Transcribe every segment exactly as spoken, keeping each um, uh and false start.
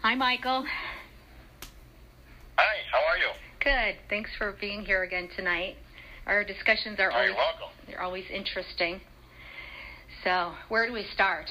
Hi, Michael. Hi, how are you? Good. Thanks for being here again tonight. Our discussions are Oh, always you're welcome. they're always interesting. So, where do we start?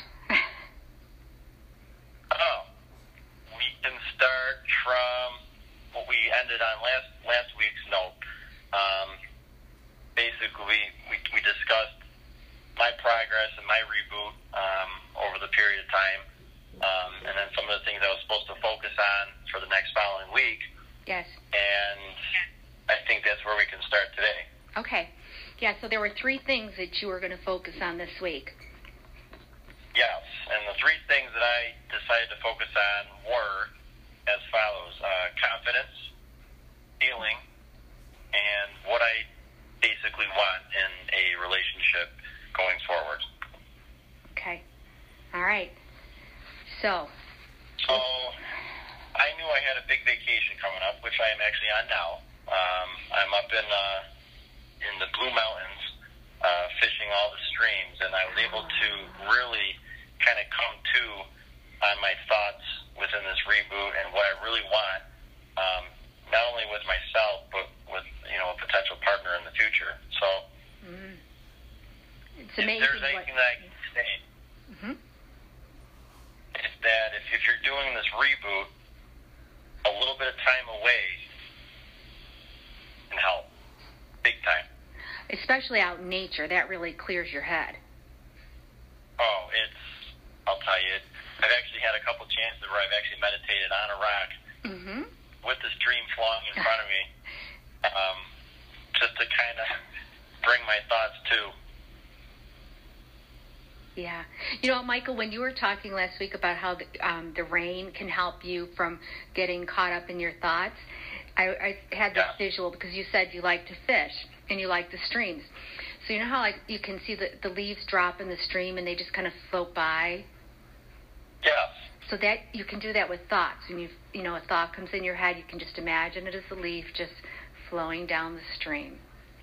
Oh, we can start from what we ended on last last week's note. Um, basically, we we discussed my progress and my reboot um, over the period of time, um, and then some of the things I was supposed to focus on for the next following week. Yes. And I think that's where we can start today. Okay. Yeah, so there were three things that you were going to focus on this week. Yes, and the three things that I decided to focus on were as follows: uh, confidence, healing, and what I basically want in a relationship going forward. Okay. All right. So. So, I knew I had a big vacation coming up, which I am actually on now. Um, I'm up in uh, in the Blue Mountains, uh, fishing all the streams, and I was able to really kind of come to on my thoughts within this reboot and what I really want, um, not only with myself, but with, you know, a potential partner in the future. So, Mm. It's if amazing. there's anything what, that I can say, mm-hmm. it's that if, if you're doing this reboot, a little bit of time away can help, big time. Especially out in nature, that really clears your head. Oh, it's, I'll tell you, I've actually had a couple chances where I've actually meditated on a rock Mm-hmm. with the stream flowing in front of me, um, just to kind of bring my thoughts to. Yeah. You know, Michael, when you were talking last week about how the, um, the rain can help you from getting caught up in your thoughts, I, I had this Yeah. visual because you said you like to fish and you like the streams. So you know how like you can see the, the leaves drop in the stream and they just kind of float by? Yes. So that you can do that with thoughts. When you you know a thought comes in your head, you can just imagine it as a leaf just flowing down the stream.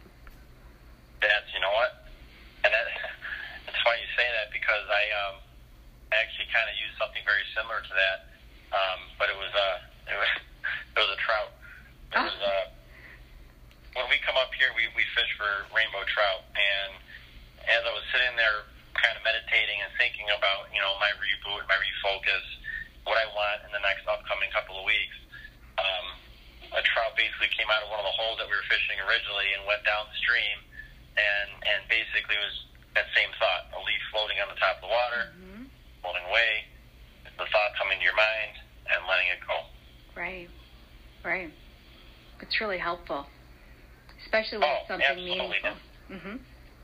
That's, you know what? And that, it's funny you say that because I um, actually kind of used something very similar to that, um, but it was uh, it was it was a trout. It Oh. was uh, when we come up here, we we fish for rainbow trout, and as I was sitting there, kind of meditating and thinking about, you know, my reboot, my refocus, what I want in the next upcoming couple of weeks, um, a trout basically came out of one of the holes that we were fishing originally and went down the stream, and and basically was that same thought, a leaf floating on the top of the water, Mm-hmm. floating away, the thought coming to your mind, and letting it go. Right. Right. It's really helpful, especially when Oh, it's something absolutely. meaningful. Mm-hmm.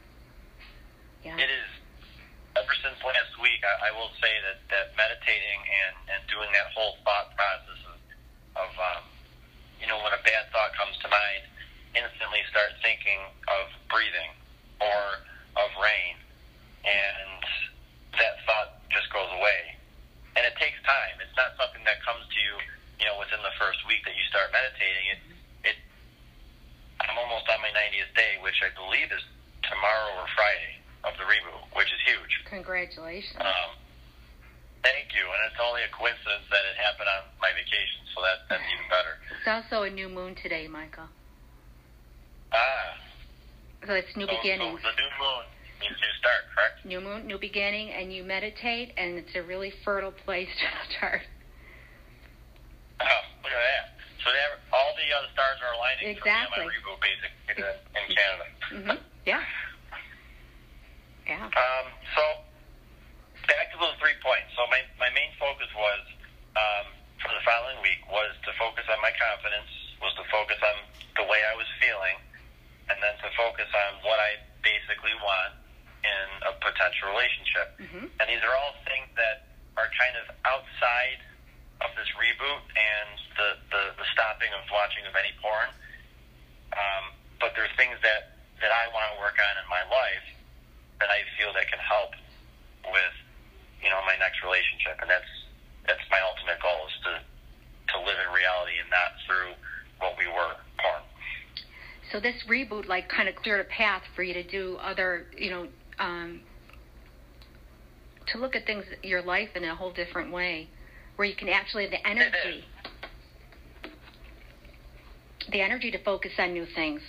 Yeah. It is, ever since last week, I, I will say that, that meditating and, and doing that whole thought process of, of um, you know, when a bad thought comes to mind, instantly start thinking of breathing or of rain, and that thought just goes away. And it takes time. It's not something that comes to you, you know, within the first week that you start meditating. It, it, I'm almost on my ninetieth day, which I believe is tomorrow or Friday of the reboot, which is huge. Congratulations. Um, thank you, and it's only a coincidence that it happened on my vacation, so that, that's even better. It's also a new moon today, Michael. Ah, So it's new so, beginnings. so the new moon means new start, correct? New moon, new beginning, and you meditate, and it's a really fertile place to start. Oh, look at that. So they have, all the uh, stars are aligning Exactly. for me on my reboot, basically, in, in Canada. Mm-hmm. Yeah. Yeah. Um, so, back to those three points. So my, my main focus was, um, for the following week, was to focus on my confidence, was to focus on the way I was feeling, and then to focus on what I basically want in a potential relationship. Mm-hmm. And these are all things that are kind of outside of this reboot and the, the, the stopping of watching of any porn. Um, but there are things that, that I want to work on in my life that I feel that can help with, you know, my next relationship. And that's that's my ultimate goal, is to, to live in reality and not through what we were, porn. So this reboot, like, kind of cleared a path for you to do other, you know, um, to look at things, your life in a whole different way. where you can actually have the energy, the energy to focus on new things.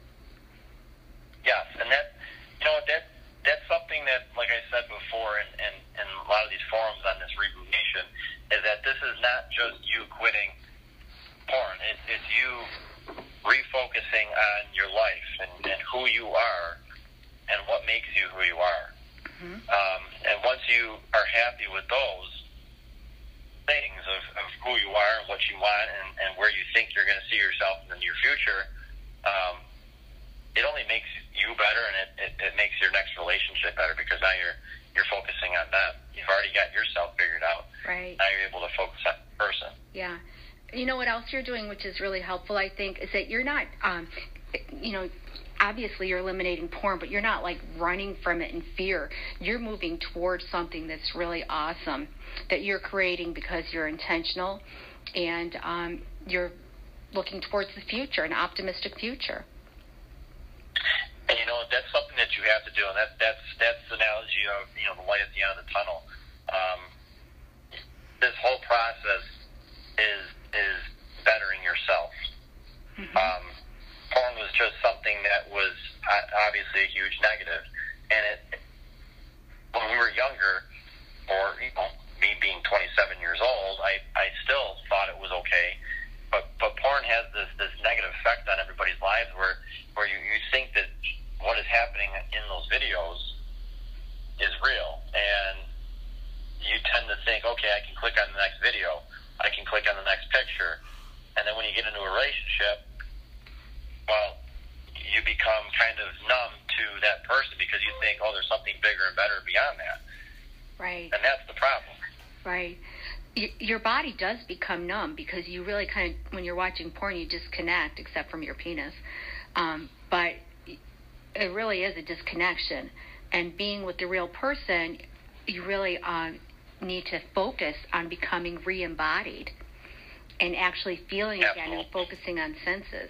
Yes, and that, you know, that that's something that, like I said before, in, in, in a lot of these forums on this Reboot Nation, is that this is not just you quitting porn. It, it's you refocusing on your life and, and who you are and what makes you who you are. Mm-hmm. Um, and once you are happy with those things of, of who you are and what you want and, and where you think you're going to see yourself in the near future, um, it only makes you better, and it, it, it makes your next relationship better, because now you're you're focusing on them. You've already got yourself figured out. Right. Now you're able to focus on the person. Yeah. You know what else you're doing, which is really helpful, I think, is that you're not, um, you know, obviously you're eliminating porn, but you're not like running from it in fear. You're moving towards something that's really awesome, that you're creating because you're intentional, and um, you're looking towards the future, an optimistic future. And, you know, that's something that you have to do, and that, that's that's the analogy of, you know, the light at the end of the tunnel. Um, this whole process is is bettering yourself. Mm-hmm. Um, porn was just something that was obviously a huge negative, and it, when we were younger, or, you know, me being twenty-seven years old, I, I still thought it was okay, but but porn has this, this negative effect on everybody's lives where, where you, you think that what is happening in those videos is real, and you tend to think, okay, I can click on the next video, I can click on the next picture, and then when you get into a relationship, well, you become kind of numb to that person because you think, oh, there's something bigger and better beyond that. Right. And that's the problem. Right. Your body does become numb because you really kind of, when you're watching porn, you disconnect, except from your penis. Um, but it really is a disconnection. And being with the real person, you really uh, need to focus on becoming re-embodied and actually feeling Absolutely. again and focusing on senses.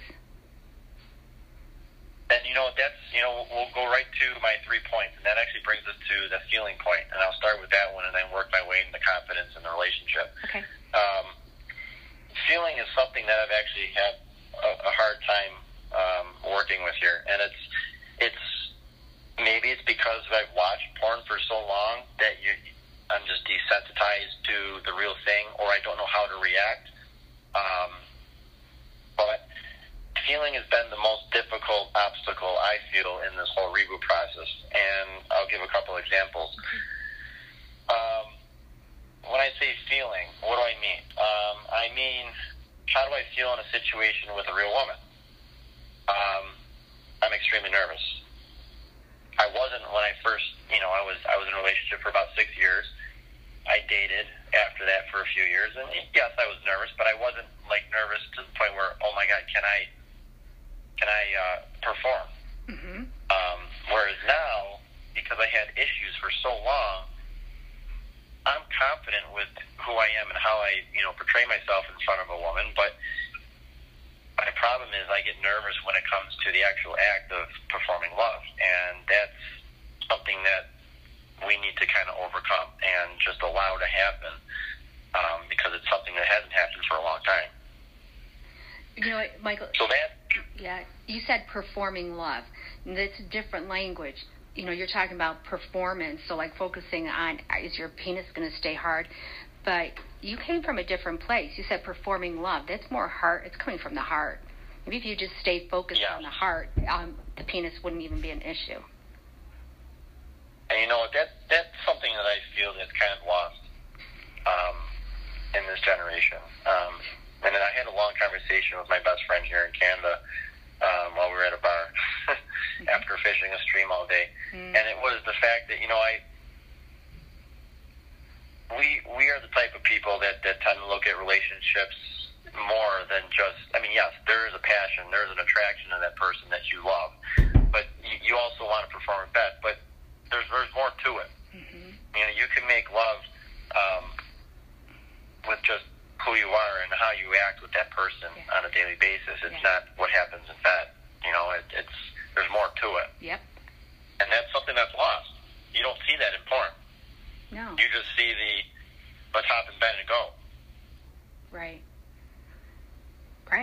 And, you know, that's, you know, we'll go right to my three points, and that actually brings us to the feeling point. And I'll start with that one and then work my way into confidence in the relationship. Okay. Um, feeling is something that I've actually had a, a hard time um, working with here. And it's, it's, maybe it's because I've watched porn for so long that you, I'm just desensitized to the real thing, or I don't know how to react. Um, but feeling has been the most difficult obstacle, I feel, in this whole reboot process. And I'll give a couple examples. Um, when I say feeling, what do I mean? Um, I mean, how do I feel in a situation with a real woman? Um, I'm extremely nervous. I wasn't when I first, you know, I was I was in a relationship for about six years. I dated after that for a few years, and yes, I was nervous, but I wasn't like nervous to the point where, oh my God, can I can I uh, perform? Mm-hmm. Um, whereas now, because I had issues for so long, I'm confident with who I am and how I, you know, portray myself in front of a woman. But my problem is I get nervous when it comes to the actual act of performing love, and that's something that we need to kind of overcome and just allow to happen, um, because it's something that hasn't happened for a long time. You know what, Michael? So that. Yeah, you said performing love. And that's a different language. You know, you're talking about performance, so like focusing on, is your penis going to stay hard? But you came from a different place. You said performing love. That's more heart. It's coming from the heart. Maybe if you just stayed focused yeah. on the heart, um, the penis wouldn't even be an issue. And you know, that that's something that I feel that's kind of lost um, in this generation. Um, and then I had a long conversation with my best friend here in Canada um, while we were at a bar mm-hmm. after fishing a stream all day. Mm-hmm. And it was the fact that, you know, I we we are the type of people that, that tend to look at relationships more than just, I mean, yes, there is a passion, there is an attraction to that person that you love, but you, you also want to perform in bed, but there's there's more to it. Mm-hmm. You know, you can make love um, with just who you are and how you act with that person yeah. on a daily basis. It's yeah. not what happens in bed. You know, it, it's there's more to it. Yep. And that's something that's lost. You don't see that in porn. No. You just see the let's hop in bed and go.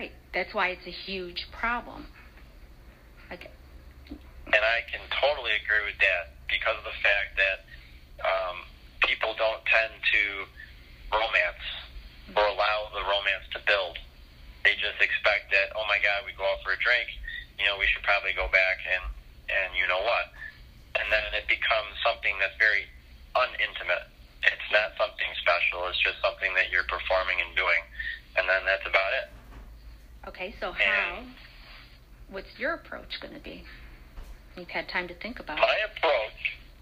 Right. That's why it's a huge problem. Okay. And I can totally agree with that because of the fact that um, people don't tend to romance or allow the romance to build. They just expect that, oh my God, we go out for a drink, you know, we should probably go back and, and you know what. And then it becomes something that's very unintimate. It's not something special. It's just something that you're performing and doing. And then that's about it. Okay, so how, and what's your approach going to be? You've had time to think about my it. My approach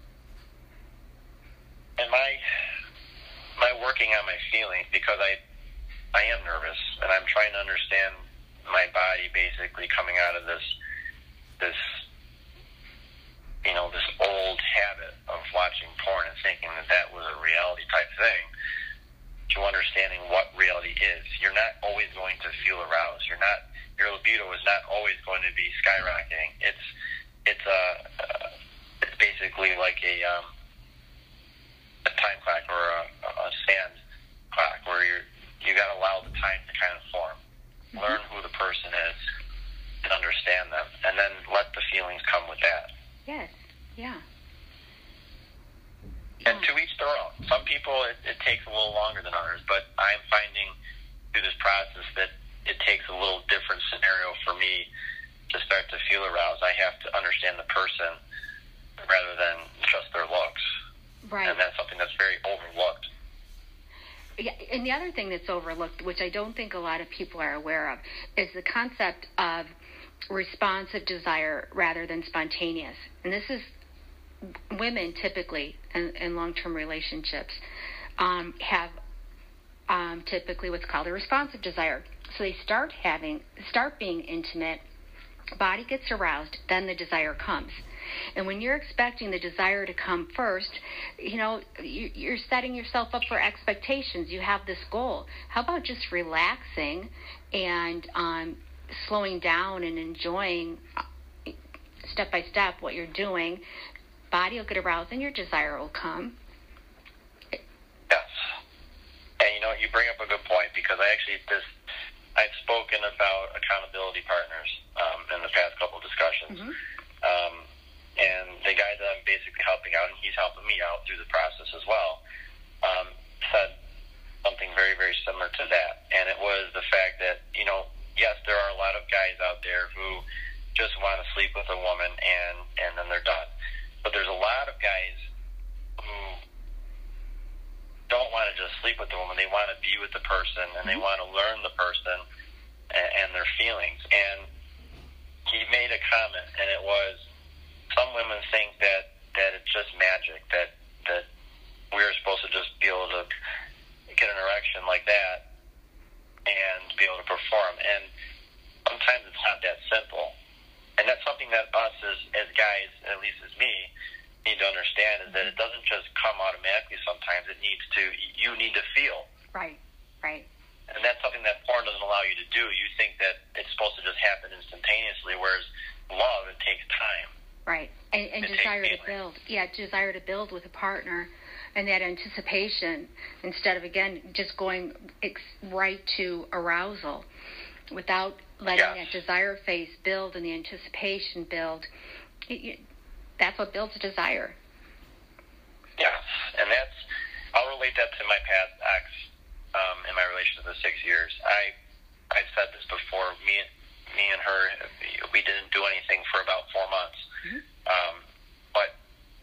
and my my working on my feelings, because I I am nervous and I'm trying to understand my body basically coming out of this this you know this old habit of watching porn and thinking that that was a reality type thing, to understanding what reality is. You're not always going to feel aroused. You're not your libido is not always going to be skyrocketing. It's it's a uh, it's basically like a um, a time clock or a, a sand clock where you're you got to allow the time to kind of form, mm-hmm. learn who the person is, and understand them, and then let the feelings come with that. Yes. Yeah. And to each their own. Some people it, it takes a little longer than others, but I'm finding through this process that it takes a little different scenario for me to start to feel aroused. I have to understand the person rather than just their looks. Right. And that's something that's very overlooked. Yeah, and the other thing that's overlooked, which I don't think a lot of people are aware of, is the concept of responsive desire rather than spontaneous. And this is women typically in, in long-term relationships um, have um, typically what's called a responsive desire. So they start having, start being intimate, body gets aroused, then the desire comes. And when you're expecting the desire to come first, you know, you're setting yourself up for expectations. You have this goal. How about just relaxing and um, slowing down and enjoying step by step what you're doing? Body will get aroused and your desire will come. Yes. And you know, you bring up a good point, because I actually, this, I've spoken about accountability partners um, in the past couple of discussions. Mm-hmm. Um, and the guy that I'm basically helping out, and he's helping me out through the process as well, um, said something very, very similar to that. And it was the fact that, you know, yes, there are a lot of guys out there who just want to sleep with a woman and, and then they're done. But there's a lot of guys who don't want to just sleep with the woman. They want to be with the person, and they want to learn the person and, and their feelings. And he made a comment, and it was, some women think that, that it's just magic, that, that we're supposed to just be able to get an erection like that and be able to perform. And sometimes it's not that simple. And that's something that us as, as guys, at least as me, need to understand, is that it doesn't just come automatically sometimes. It needs to, you need to feel. Right, right. And that's something that porn doesn't allow you to do. You think that it's supposed to just happen instantaneously, whereas love, it takes time. Right, and, and desire to build. Yeah, desire to build with a partner, and that anticipation, instead of, again, just going ex- right to arousal without letting yes. that desire phase build and the anticipation build. It, it, that's what builds desire. Yes, and that's, I'll relate that to my past ex um, in my relationship of six years. I, I've said this before, me, me and her, we didn't do anything for about four months. Mm-hmm. Um, but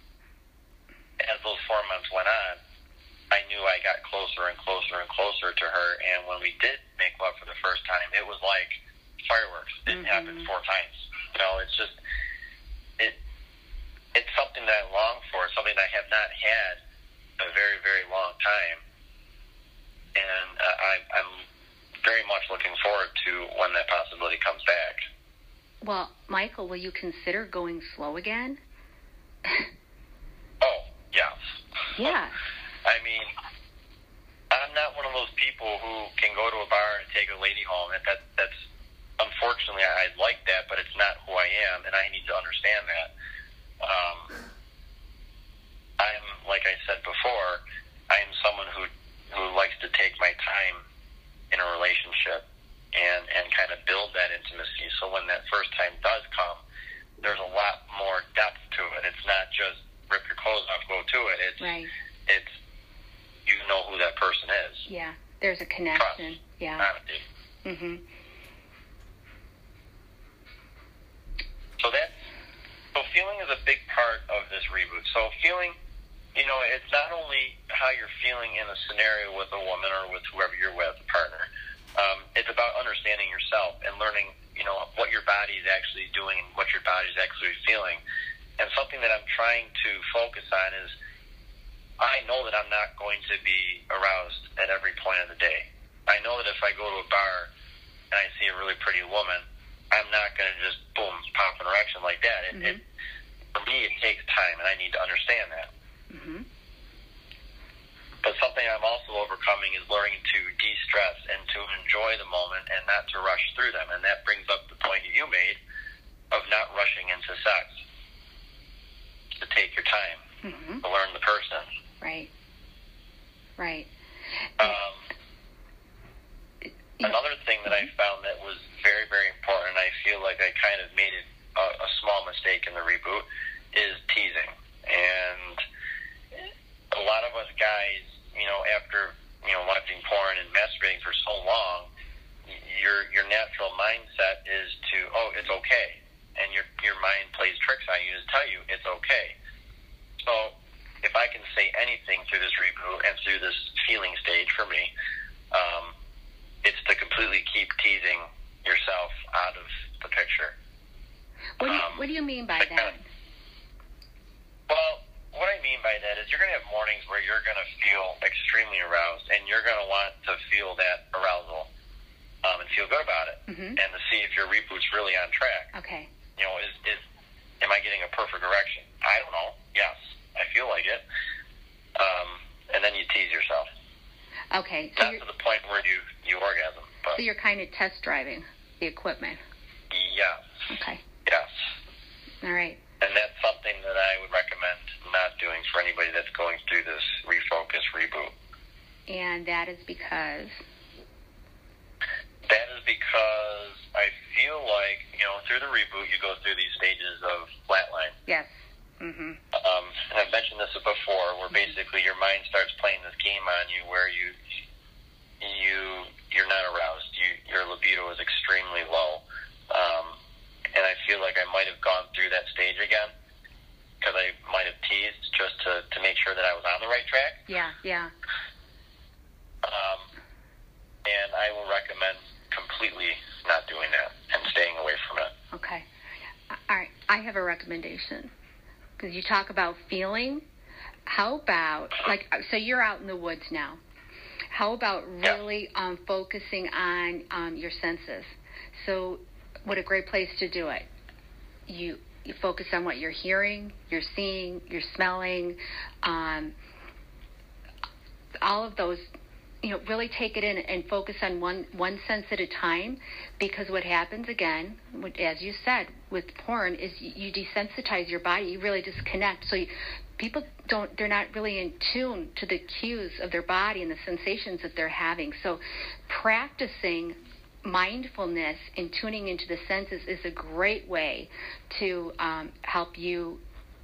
as those four months went on, I knew I got closer and closer and closer to her, and when we did make love for the first time, it was like fireworks. It didn't mm-hmm. happen four times. You know, it's just, it. it's something that I long for, something that I have not had a very, very long time, and uh, I, I'm very much looking forward to when that possibility comes back. Well, Michael, will you consider going slow again? Oh, yes. Yeah. I mean, I'm not one of those people who can go to a bar and take a lady home. That, that That's, unfortunately, I'd like that, but it's not who I am, and I need to understand that. Um, I'm, like I said before, I am someone who, who likes to take my time in a relationship and, and kind of There's a connection. Trust. Yeah. Honesty. Mhm. So that's so feeling is a big part of this reboot. So feeling, you know, it's not only how you're feeling in a scenario with a woman or with whoever you're with, a partner. Um, it's about understanding yourself and learning, you know, what your body is actually doing and what your body is actually feeling. And something that I'm trying to focus on is I know that I'm not going to be aroused at every point of the day. I know that if I go to a bar and I see a really pretty woman, I'm not going to just, boom, pop an erection like that. It, Mm-hmm. it, for me, it takes time, and I need to understand that. Mm-hmm. But something I'm also overcoming is learning to de-stress and to enjoy the moment and not to rush through them. And that brings up the point that you made of not rushing into sex. To take your time, Mm-hmm. to learn the person. Right. Right. Um, another thing that I found that was very, very important, and I feel like I kind of made it a, a small mistake in the reboot, is teasing. And a lot of us guys, you know, after, you know, watching porn and masturbating for so long, your your natural mindset is to, oh, it's okay. And your your mind plays tricks on you to tell you it's okay. So if I can say anything through this reboot and through this feeling stage for me, um, it's to completely keep teasing yourself out of the picture. What do you, Um, what do you mean by like that? kind of- well, what I mean by that is you're going to have mornings where you're going to feel extremely aroused, and you're going to want to feel that arousal um, and feel good about it, Mm-hmm. and to see if your reboot's really on track. Okay. You know, is is am I getting a perfect erection? I don't know. Yes, I feel like it. Um, and then you tease yourself. Okay. So Not you're, to the point where you, you orgasm, but so you're kind of test driving the equipment. yes, Okay. yes. All right. And that's something that I would recommend not doing for anybody that's going through this refocus reboot. And that is because. That is because I feel like, you know, through the reboot, you go through these stages of flatline. Yes. Mm-hmm. Um, and I've mentioned this before, where basically your mind starts playing this game on you, where you you you're not aroused. You your libido is extremely low, um, and I feel like I might have gone through that stage again because I might have teased just to to make sure that I was on the right track. Yeah. Yeah. Um, and I will recommend completely not doing that and staying away from it. Okay. All right. I have a recommendation. Because you talk about feeling. How about, like, so you're out in the woods now. How about really um, focusing on um, your senses? So what a great place to do it. You you focus on what you're hearing, you're seeing, you're smelling, um, all of those. You know, really take it in and focus on one one sense at a time, because what happens again, as you said, with porn, is you desensitize your body. You really disconnect. So you, people don't, they're not really in tune to the cues of their body and the sensations that they're having. So practicing mindfulness and tuning into the senses is a great way to um, help you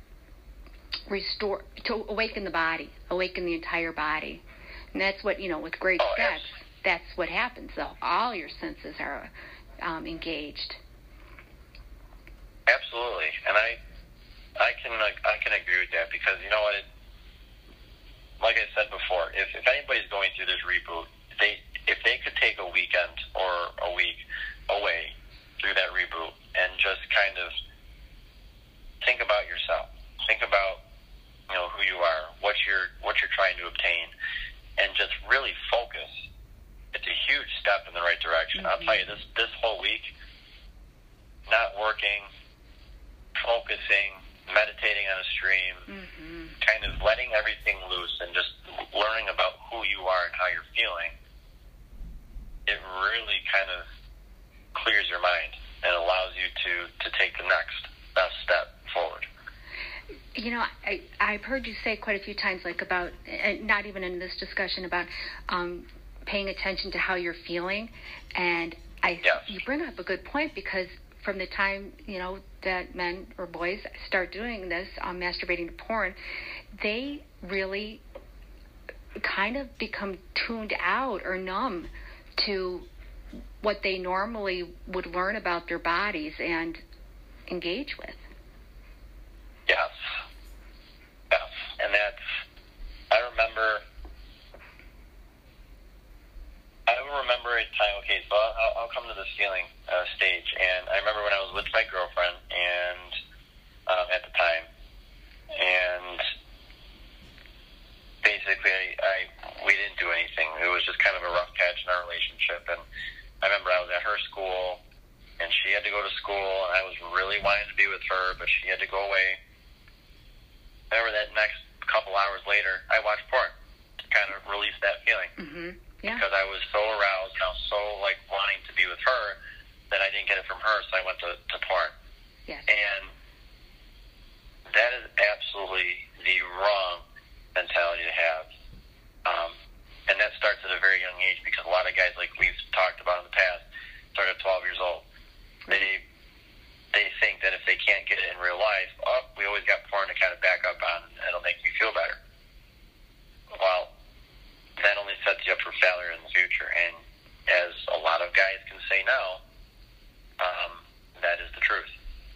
restore, to awaken the body, awaken the entire body. And that's what, you know, with great Oh, sex, yes. that's what happens. So all your senses are um, engaged. Absolutely, and I, I can like, I can agree with that, because you know what, it, like I said before, if if anybody's going through this reboot, they if they could take a weekend or a week away through that reboot and just kind of think about yourself, think about, you know, who you are, what you're what you're trying to obtain, and just really focus, it's a huge step in the right direction. Mm-hmm. I'll tell you, this this whole week, not working, focusing, meditating on a stream, Mm-hmm. kind of letting everything loose and just learning about who you are and how you're feeling, it really kind of clears your mind and allows you to, to take the next best step forward. You know, I, I've heard you say quite a few times, like about, and not even in this discussion, about um, paying attention to how you're feeling. And I, Yes. you bring up a good point, because from the time, you know, that men or boys start doing this, um, masturbating to porn, they really kind of become tuned out or numb to what they normally would learn about their bodies and engage with. Yes. Yes. And that's, I remember, I remember a time, okay, so I'll, I'll come to the ceiling uh, stage, and I remember when I was with my girlfriend, and um, at the time, and basically I, I, we didn't do anything. It was just kind of a rough patch in our relationship, and I remember I was at her school, and she had to go to school, and I was really wanting to be with her, but she had to go away. I remember that next couple hours later, I watched porn to kind of release that feeling. Mm-hmm. Yeah. Because I was so aroused and I was so, like, wanting to be with her that I didn't get it from her, so I went to, to porn. Yes. And that is absolutely the wrong mentality to have. Um, and that starts at a very young age, because a lot of guys, like we've talked about in the past, start at twelve years old. Right. They they think that if they can't get it in real life, oh, we always got porn to kind of back up on, and it'll make me feel better. Well, that only sets you up for failure in the future. And as a lot of guys can say now, um, that is the truth.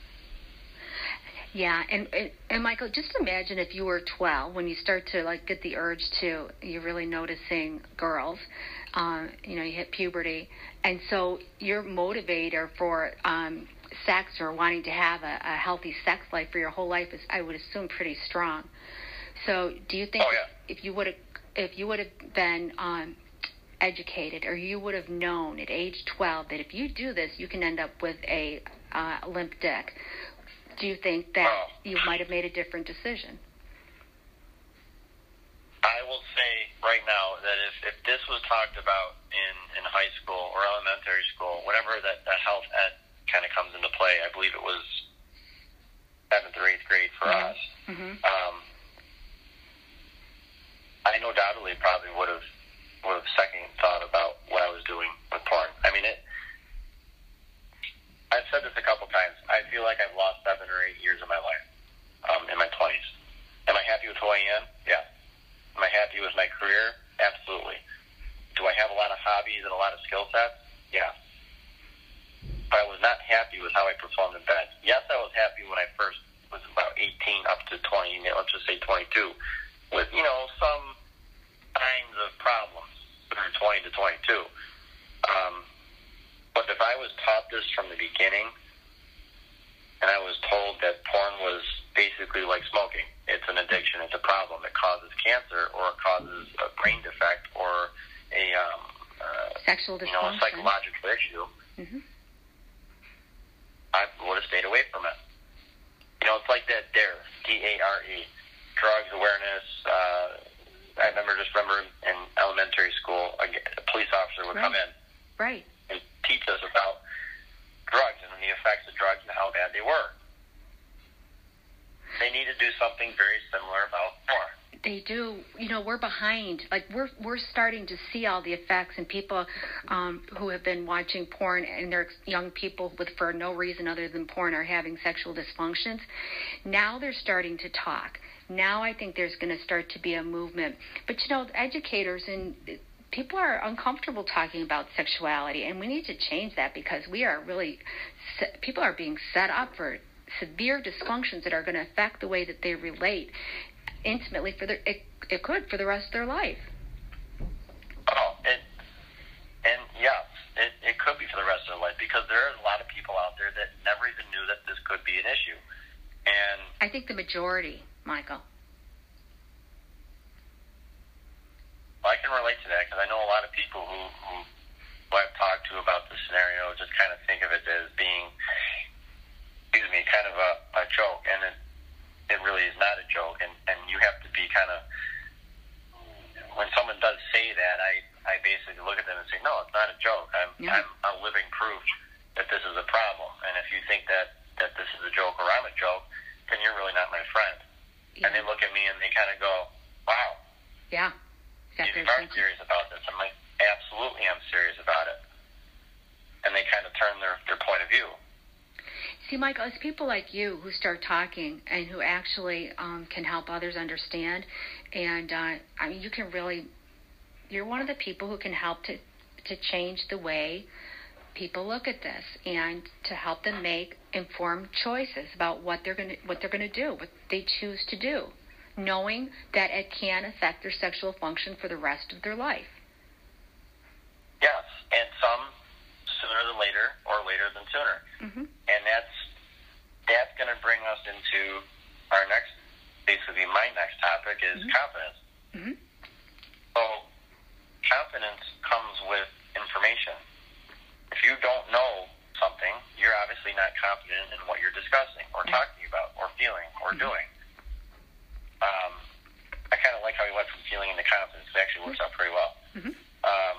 Yeah, and, and and Michael, just imagine if you were twelve when you start to like get the urge to, you're really noticing girls, um, you know, you hit puberty, and so your motivator for um, sex or wanting to have a, a healthy sex life for your whole life is, I would assume, pretty strong. So, do you think oh, yeah. if you would have if you would have been um, educated, or you would have known at age twelve that if you do this, you can end up with a uh, limp dick? Do you think that oh. you might have made a different decision? I will say right now that if, if this was talked about in, in high school or elementary school, whenever that, that health ed kind of comes into play, I believe it was seventh or eighth grade for mm-hmm. us, mm-hmm. um, I no doubtedly probably would have would have second thought about what I was doing with porn. I mean, it. I've said this a couple times. I feel like I've lost seven or eight years of my life um, in my twenties. Am I happy with who I am? Yeah. Am I happy with my career? Absolutely. Do I have a lot of hobbies and a lot of skill sets? Yeah. But I was not happy with how I performed in bed. Yes, I was happy when I first was about eighteen up to twenty, let's just say twenty-two, with, you know, some kinds of problems from twenty to twenty-two. Um, but if I was taught this from the beginning, and I was told that porn was basically like smoking, it's an addiction, it's a problem, it causes cancer, or it causes a brain defect, or a um, uh, sexual dysfunction, you know, a psychological issue, mm-hmm. I would have stayed away from it. You know, it's like that DARE, D A R E, drugs awareness. Uh, I remember just remember in elementary school, a, a police officer would right. come in right. and teach us about drugs and the effects of drugs and how bad they were. They need to do something very similar about porn. They do. You know, we're behind. Like, we're we're starting to see all the effects, and people um, who have been watching porn, and they're young people with for no reason other than porn are having sexual dysfunctions. Now they're starting to talk. Now I think there's going to start to be a movement. But, you know, educators and people are uncomfortable talking about sexuality, and we need to change that, because we are really, people are being set up for severe dysfunctions that are going to affect the way that they relate intimately for their, it, it could for the rest of their life. Oh, it, and yes, it, it could be for the rest of their life, because there are a lot of people out there that never even knew that this could be an issue. And I think the majority, Michael. Well, I can relate to that, because I know a lot of people who, who, who I've talked to about this scenario just kind of think of it as being, excuse me, kind of a, a joke, and it, it really is not a joke, and, and you have to be kind of, when someone does say that, I, I basically look at them and say, no, it's not a joke. I'm, yeah. I'm a living proof that this is a problem, and if you think that, that this is a joke or I'm a joke, then you're really not my friend. Yeah. And they look at me and they kind of go, wow. Yeah. You are serious about this. I'm like, absolutely, I'm serious about it. And they kind of turn their, their point of view. See, Michael, it's people like you who start talking and who actually um, can help others understand And uh, I mean, you can really, you're one of the people who can help to to change the way people look at this, and to help them make informed choices about what they're going to what they're going to do, what they choose to do, knowing that it can affect their sexual function for the rest of their life. Yes, and some sooner than later, or later than sooner. Mm-hmm. And that's that's going to bring us into our next, basically my next topic is mm-hmm. confidence. Mm-hmm. So confidence comes with information. If you don't know something, you're obviously not confident in what you're discussing or mm-hmm. talking about or feeling or mm-hmm. doing. Um, I kind of like how we went from feeling into confidence. It actually works out pretty well. Mm-hmm. Um,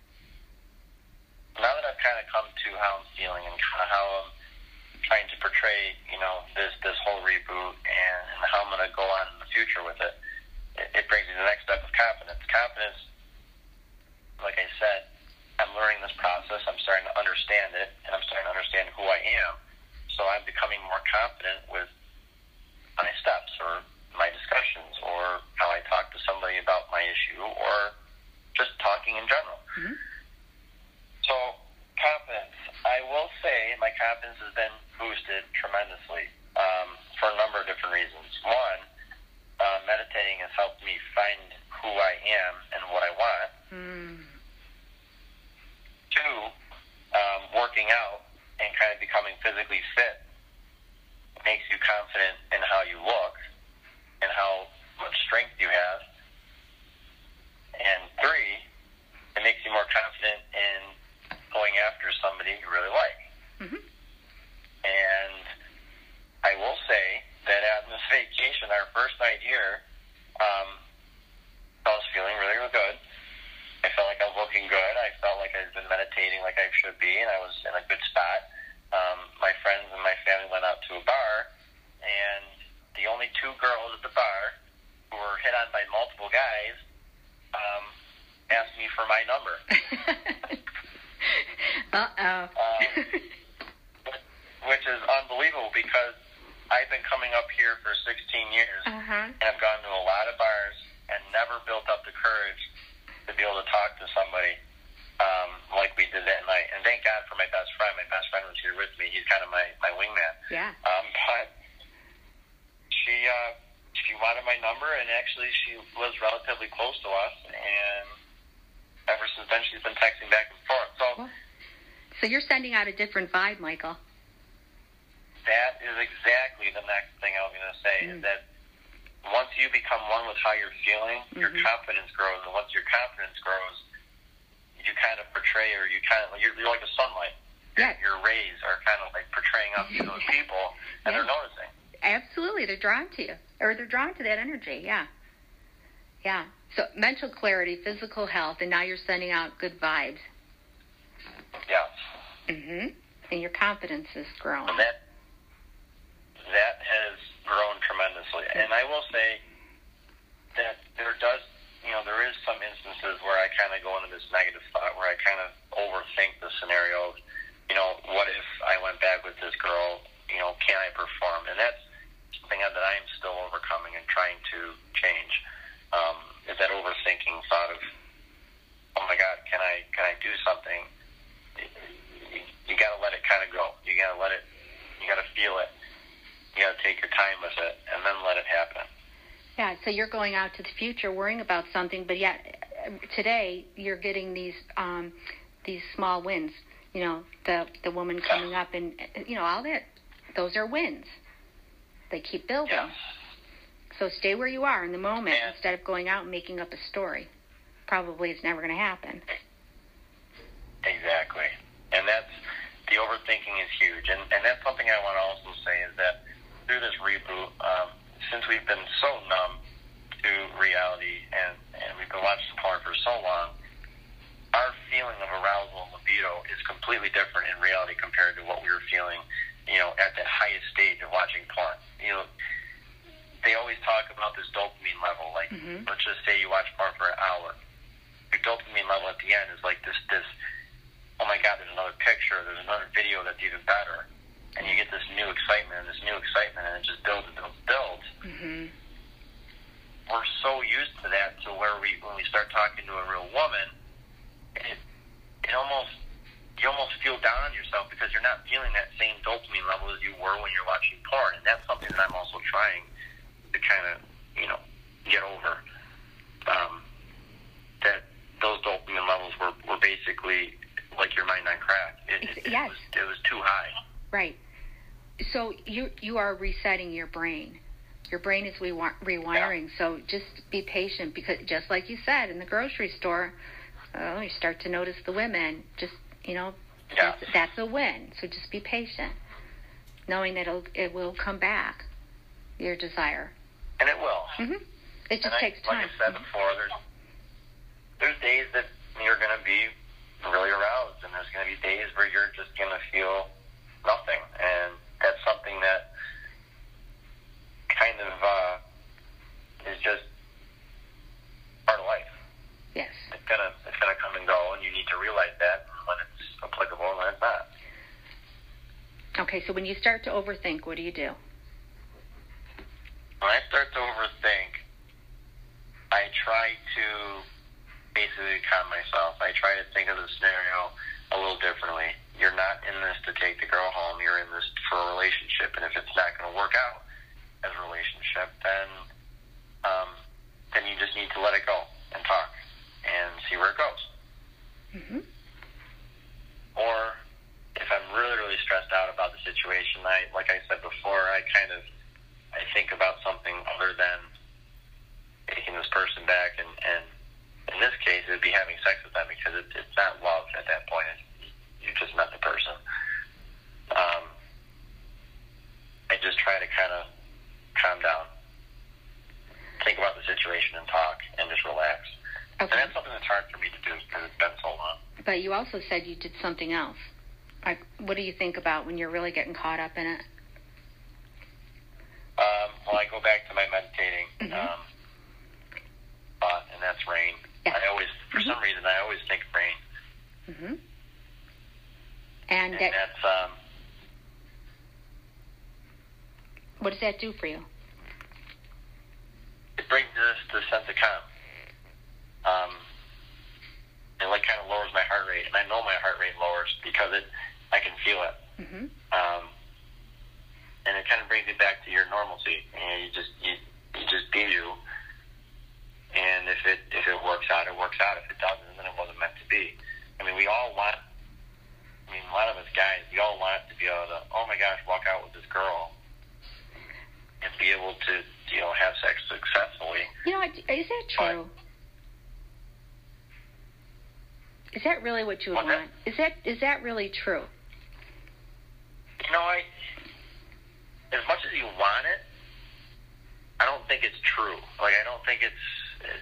now that I've kind of come to how I'm feeling and kind of how I'm trying to portray, you know, this this whole reboot and, and how I'm going to go on in the future with it, it, it brings me to the next step of confidence. Confidence, like I said, I'm learning this process. I'm starting to understand it, and I'm starting to understand who I am. So I'm becoming more confident with my steps or my discussions or how I talk to somebody about my issue or just talking in general. Mm-hmm. So confidence. I will say my confidence has been boosted tremendously um, for a number of different reasons. One, uh, meditating has helped me find who I am and what I want. Mm. Two, um, working out and kind of becoming physically fit makes you confident in how you look and how much strength you have. And three, it makes you more confident in going after somebody you really like. Mm-hmm. And I will say that on this vacation, our first night here, um, I was feeling really, really good. I felt like I was looking good. I felt like I'd been meditating like I should be, and I was in a good spot. Um, my friends and my family went out to a bar, and the only two girls at the bar who were hit on by multiple guys um, asked me for my number. Uh-oh. um, which is unbelievable because I've been coming up here for sixteen years, uh-huh. and I've gone to a lot of bars and never built up the courage to be able to talk to somebody um, like we did that night. And thank God for my best friend. My best friend was here with me. He's kind of my, my wingman. Yeah. Um, but she uh, she wanted my number, and actually she was relatively close to us. And ever since then, she's been texting back and forth. So, so you're sending out a different vibe, Michael. That is exactly the next thing I was going to say, mm. is that once you become one with how you're feeling, mm-hmm. your confidence grows, and once your confidence grows, you kind of portray, or you kind of, you're, you're like a sunlight. Yeah. Your, your rays are kind of like portraying up to those people, and yeah. they're noticing. Absolutely, they're drawn to you, or they're drawn to that energy, yeah. Yeah, so mental clarity, physical health, and now you're sending out good vibes. Yeah. Mm-hmm. And your confidence is growing. And that, that has grown tremendously. And I will say that there does, you know, there is some instances where I kind of go into this negative thought where I kind of overthink the scenario of, you know, what if I went back with this girl, you know, can I perform? And that's something that I am still overcoming and trying to change, um, is that overthinking thought of, oh my God, can I, can I do something? You, you got to let it kind of go. You got to let it, you got to feel it. You got to take your time with it and then let it happen. Yeah, so you're going out to the future worrying about something, but yet today you're getting these um, these small wins. You know, the the woman coming yeah. up, and you know all that. Those are wins. They keep building. Yeah. So stay where you are in the moment and instead of going out and making up a story. Probably it's never going to happen. Exactly, and that's the overthinking is huge, and and that's something I want to also say is that through this reboot, um, since we've been so numb to reality and, and we've been watching porn for so long, our feeling of arousal and libido is completely different in reality compared to what we were feeling, you know, at that highest stage of watching porn. You know, they always talk about this dopamine level, like, mm-hmm. let's just say you watch porn for an hour. Your dopamine level at the end is like this, this, oh my God, there's another picture, there's another video that's even better. And you get this new excitement and this new excitement, and it just builds and builds, builds. Mm-hmm. we're so used to that to where we when we start talking to a real woman, it it almost you almost feel down on yourself because you're not feeling that same dopamine level as you were when you're watching porn, and that's something that I'm also trying to kind of you know get over. Um, that those dopamine levels were, were basically like your mind on crack. It, it, yes. it, was, it was too high. Right. So you you are resetting your brain. Your brain is rewi- rewiring. Yeah. So just be patient because just like you said, in the grocery store, oh, you start to notice the women. Just, you know, yeah. that's, that's a win. So just be patient, knowing that it'll, it will come back, your desire. And it will. Mm-hmm. It just and takes I, time. Like I said before, there's, there's days that you're going to be really aroused, and there's going to be days where you're just going to feel nothing. And that's something that kind of uh, is just part of life. Yes. It's gonna it's gonna come and go, and you need to realize that when it's applicable and when it's not. Okay, so when you start to overthink, what do you do? When I start to overthink, I try to basically calm myself. I try to think of the scenario a little differently. You're not in this to take the girl home. You're in this for a relationship, and if it's not going to work out as a relationship, then um, then you just need to let it go and talk and see where it goes. Mm-hmm. Or if I'm really, really stressed out about the situation, I, like I said before, I kind of I think about something other than taking this person back, and, and in this case, it would be having sex with them because it, it's not love at that point. It's, you just met the person. Um, I just try to kind of calm down, think about the situation and talk, and just relax. Okay. And that's something that's hard for me to do because it's been so long. But you also said you did something else. Like, what do you think about when you're really getting caught up in it? Um, well, I go back to my meditating, Mm-hmm. um, uh, and that's rain. Yes. I always, for Mm-hmm. some reason, I always think of rain. Mm-hmm. And, And that, that's, um, what does that do for you? it brings this the sense of calm. Um, it like kind of lowers my heart rate, and I know my heart rate lowers because it, I can feel it. Mm-hmm. Um, and it kind of brings you back to your normalcy, and you just you, you just be you. And if it if it works out, it works out. If it doesn't, then it wasn't meant to be. I mean, we all want. I mean, a lot of us guys, we all want to be able to, oh my gosh, walk out with this girl and be able to, you know, have sex successfully. You know, is that true? But, is that really what you would want? That? Is that is that really true? You know, I as much as you want it, I don't think it's true. Like, I don't think it's. It,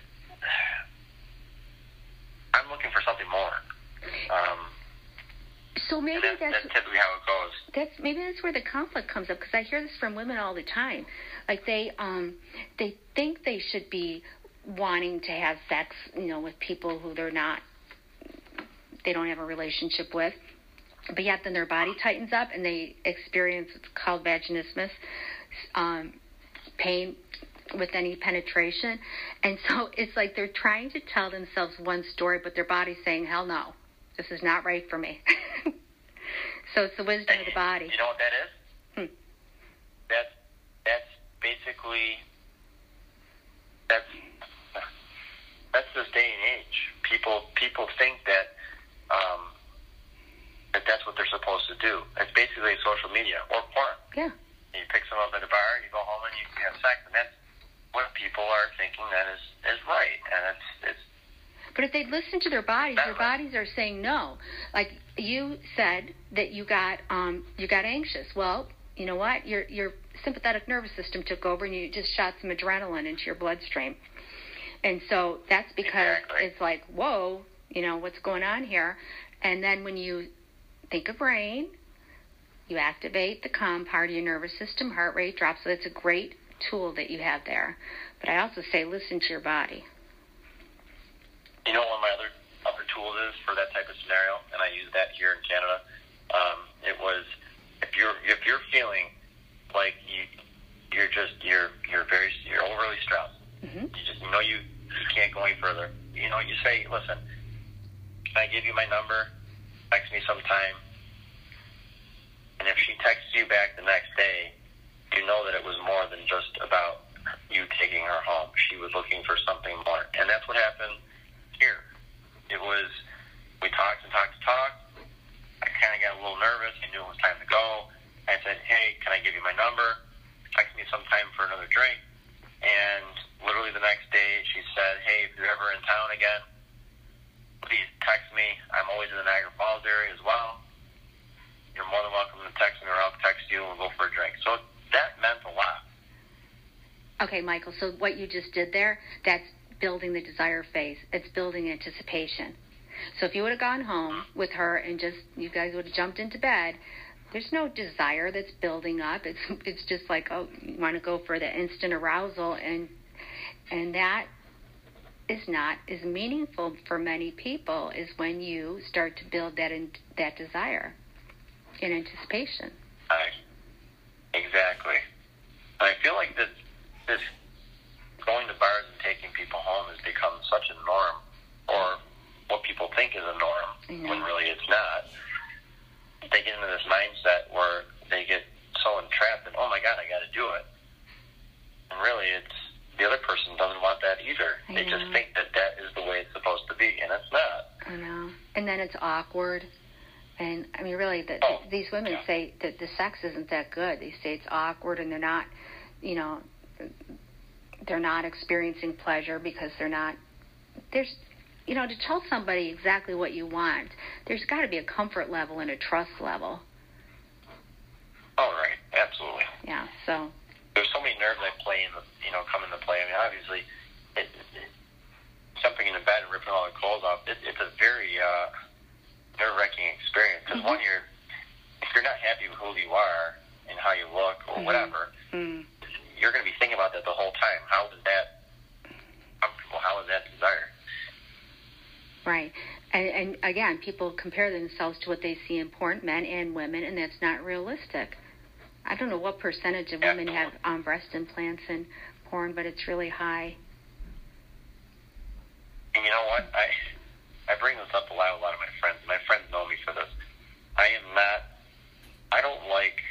I'm looking for something more. Um, so maybe that's, that's, that's typically how it goes. That's maybe that's where the conflict comes up, because I hear this from women all the time. Like they um they think they should be wanting to have sex, you know, with people who they're not, they don't have a relationship with, but yet then their body tightens up and they experience what's called vaginismus, um, pain with any penetration. And so it's like they're trying to tell themselves one story, but their body's saying, hell no, this is not right for me. So it's the wisdom and of the body. You know what that is? Hmm. That's, that's basically, that's, that's this day and age. People, people think that, um, that that's what they're supposed to do. It's basically social media or porn. Yeah. You pick someone up at a bar, you go home, and you have sex, and that's what people are thinking that is, is right. And it's, it's. But if they listen to their bodies, their bodies are saying no. Like you said that you got um, you got anxious. Well, you know what? Your your sympathetic nervous system took over, and you just shot some adrenaline into your bloodstream. And so that's because exactly. It's like, whoa, you know, what's going on here? And then when you think of rain, you activate the calm part of your nervous system, heart rate drops. So it's a great tool that you have there. But I also say listen to your body. You know, one of my other other tools is for that type of scenario, and I use that here in Canada. Um, it was if you're if you're feeling like you you're just you're you're very you're overly stressed, Mm-hmm. You just you know you, you can't go any further. You know, you say, listen, can I give you my number? Text me sometime. And if she texts you back the next day, you know that it was more than just about you taking her home. She was looking for something more. And that's what happened here. It was, we talked and talked and talked. I kind of got a little nervous. I knew it was time to go. I said, hey, can I give you my number? Text me sometime for another drink. And literally the next day, she said, hey, if you're ever in town again, please text me. I'm always in the Niagara Falls area as well. You're more than welcome to text me, or I'll text you and we'll go for a drink. So that meant a lot. Okay, Michael, so what you just did there, that's building the desire phase. It's building anticipation. So if you would have gone home with her and just, you guys would have jumped into bed, there's no desire that's building up. It's it's just like, oh, you want to go for the instant arousal, and and that is not as meaningful for many people is when you start to build that in, that desire in anticipation. Right. Exactly. I feel like this this going to bars and taking people home has become such a norm, or what people think is a norm, when really it's not. They get into this mindset where they get so entrapped that, oh my God, I got to do it. And really, it's the other person doesn't want that either. I they know. just think that that is the way it's supposed to be, and it's not. I know. And then it's awkward. And, I mean, really, the, Oh, these women yeah. say that the sex isn't that good. They say it's awkward, and they're not, you know, they're not experiencing pleasure because they're not, there's, you know, to tell somebody exactly what you want, there's got to be a comfort level and a trust level. Oh, right. Absolutely. Yeah, so. There's so many nerves that play in the, you know, come into play. I mean, obviously, it, it, jumping into bed and ripping all the clothes off, it, it's a very uh, nerve-wracking experience. Because Mm-hmm. one, you're, if you're not happy with who you are and how you look or Mm-hmm. whatever, Mm. you're going to be thinking about that the whole time. How is that comfortable? How is that desired? Right. And, and again, people compare themselves to what they see in porn, men and women, and that's not realistic. I don't know what percentage of women have um, breast implants in porn, but it's really high. And you know what? I I bring this up a lot with a lot of my friends. My friends know me for this. I am not, I don't like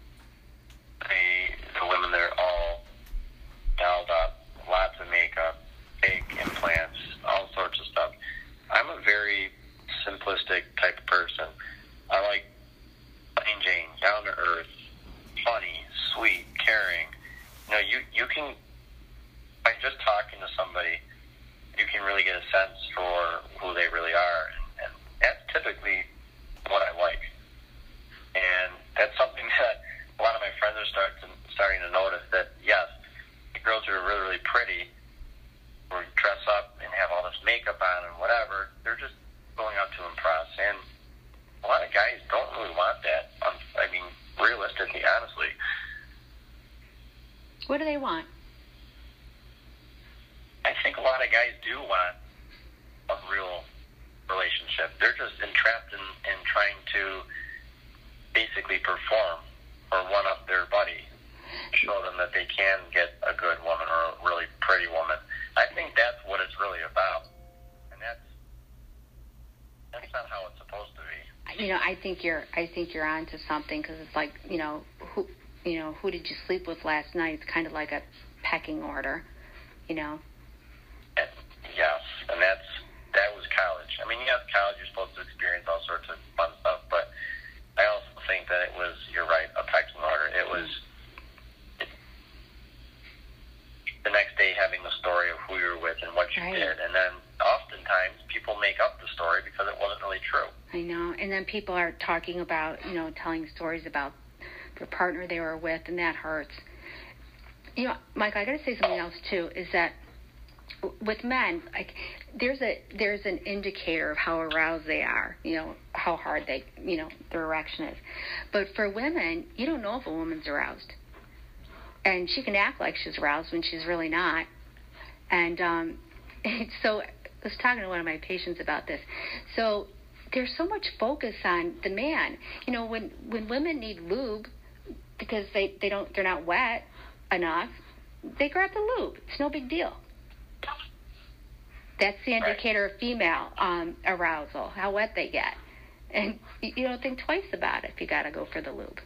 the, the women that are all dolled up, lots of makeup, fake implants, all sorts of stuff. I'm a very simplistic type of person. I like plain Jane, down to earth, funny, sweet, caring. You know, you, you can, by just talking to somebody, you can really get a sense for who they really are. And, and that's typically what I like. And that's something that a lot of my friends are start to, starting to notice, that, yes, the girls who are really, really pretty, or dress up and have all this makeup on and whatever, they're just going out to impress. And a lot of guys don't really want that. Um, I mean, realistically, honestly. What do they want? I think a lot of guys do want a real relationship. They're just entrapped in, in trying to basically perform or one-up their buddy, show them that they can get a good woman or a really pretty woman. I think that's what it's really about, and that's that's not how it's supposed to be. You know, I think you're. I think you're onto something, because it's like, you know, who, you know, who did you sleep with last night? It's kind of like a pecking order, you know. And, yes, and that's that was college. I mean, yes, college, you're supposed to experience all sorts of fun stuff, but I also think that it was, you're right, a pecking order. It was it, the next day having the story of who you were with and what you Right. did, and then oftentimes people make up the story because it wasn't really true. I know. And then people are talking about, you know, telling stories about their partner they were with, and that hurts. You know, Mike, I got to say something else too. Is that with men, like, there's a there's an indicator of how aroused they are. You know, how hard they, you know, their erection is. But for women, you don't know if a woman's aroused, and she can act like she's aroused when she's really not. And um, so I was talking to one of my patients about this. So there's so much focus on the man. You know, when when women need lube because they, they don't they're not wet enough, they grab the lube. It's no big deal. That's the indicator of female um, arousal, how wet they get. And you don't think twice about it if you got to go for the lube.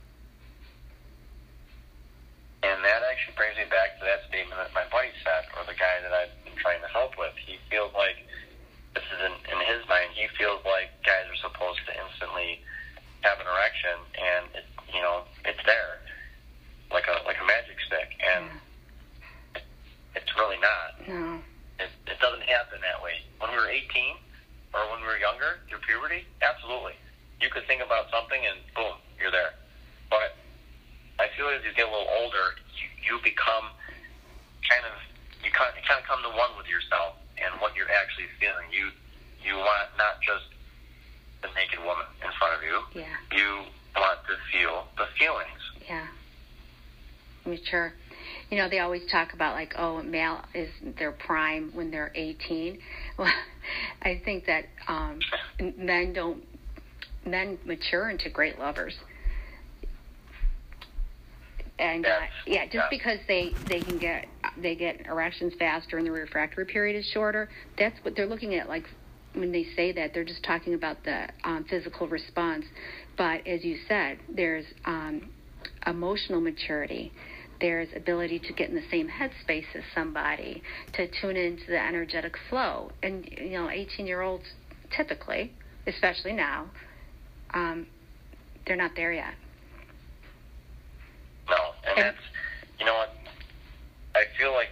And that actually brings me back to that statement that my buddy said, or the guy that I've been trying to help with. He feels like, this is in, in his mind, he feels like guys are supposed to instantly have an erection, and, it, you know, it's there, like a like a magic stick. And yeah. it, it's really not. No. It, it doesn't happen that way. When we were eighteen, or when we were younger, through puberty, absolutely. You could think about something, and boom, you're there. But I feel as you get a little older, you, you become kind of you kind, you kind of come to one with yourself and what you're actually feeling. You you want not just the naked woman in front of you. Yeah. You want to feel the feelings. Yeah. Mature. You know, they always talk about like, oh, male is their prime when they're eighteen. Well, I think that um, men don't men mature into great lovers. And uh, yeah, just yeah. because they, they can get they get erections faster and the refractory period is shorter, that's what they're looking at. Like when they say that, they're just talking about the um, physical response. But as you said, there's um, emotional maturity. There's ability to get in the same headspace as somebody, to tune into the energetic flow. And you know, eighteen-year-olds typically, especially now, um, they're not there yet. No, and, and that's, you know what, I feel like,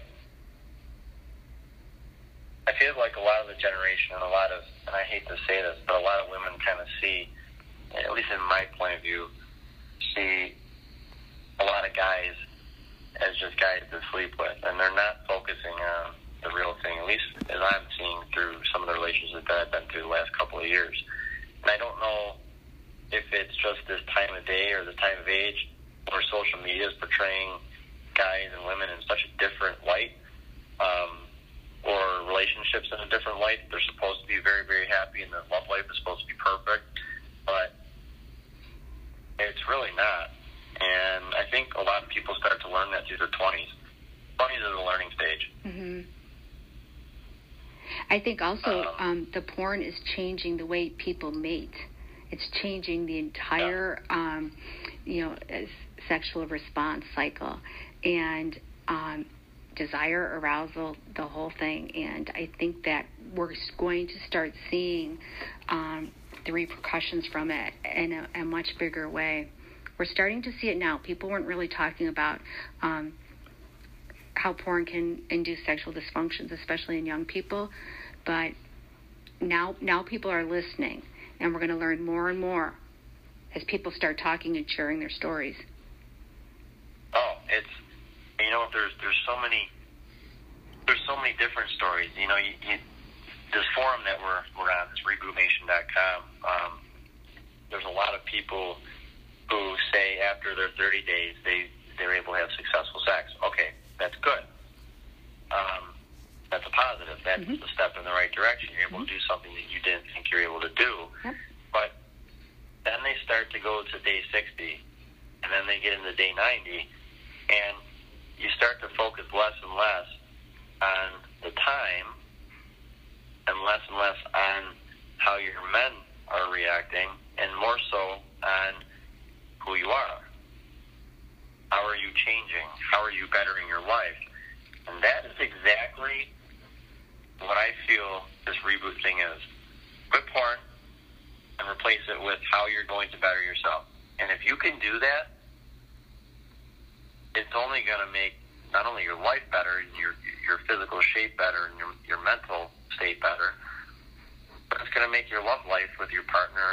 I feel like a lot of the generation and a lot of, and I hate to say this, but a lot of women kind of see, at least in my point of view, see a lot of guys as just guys to sleep with, and they're not focusing on the real thing, at least as I'm seeing through some of the relationships that I've been through the last couple of years. And I don't know if it's just this time of day or this time of age, where social media is portraying guys and women in such a different light, um, or relationships in a different light. They're supposed to be very, very happy, and their love life is supposed to be perfect, but it's really not. And I think a lot of people start to learn that through their twenties. twenties is the learning stage. Mm-hmm. I think also um, um, the porn is changing the way people mate. It's changing the entire, yeah. um, you know, sexual response cycle, and um, desire, arousal, the whole thing. And I think that we're going to start seeing um, the repercussions from it in a, a much bigger way. We're starting to see it now. People weren't really talking about um, how porn can induce sexual dysfunctions, especially in young people, but now now people are listening. And we're going to learn more and more as people start talking and sharing their stories. Oh, it's, you know, there's there's so many there's so many different stories. You know, you, you, this forum that we're we're on, this reboot nation dot com. Um, there's a lot of people who say after their thirty days they they're able to have successful sex. Okay, that's good. Um, that's a positive. That's mm-hmm. a step in the right direction. You're able mm-hmm. to do something that you didn't think you were able to do. Yep. But then they start to go to day sixty, and then they get into day ninety, and you start to focus less and less on the time and less and less on how your men are reacting, and more so on who you are. How are you changing? How are you bettering your life? And that is exactly what I feel this reboot thing is. Quit porn and replace it with how you're going to better yourself. And if you can do that, it's only going to make not only your life better, and your your physical shape better, and your your mental state better, but it's going to make your love life with your partner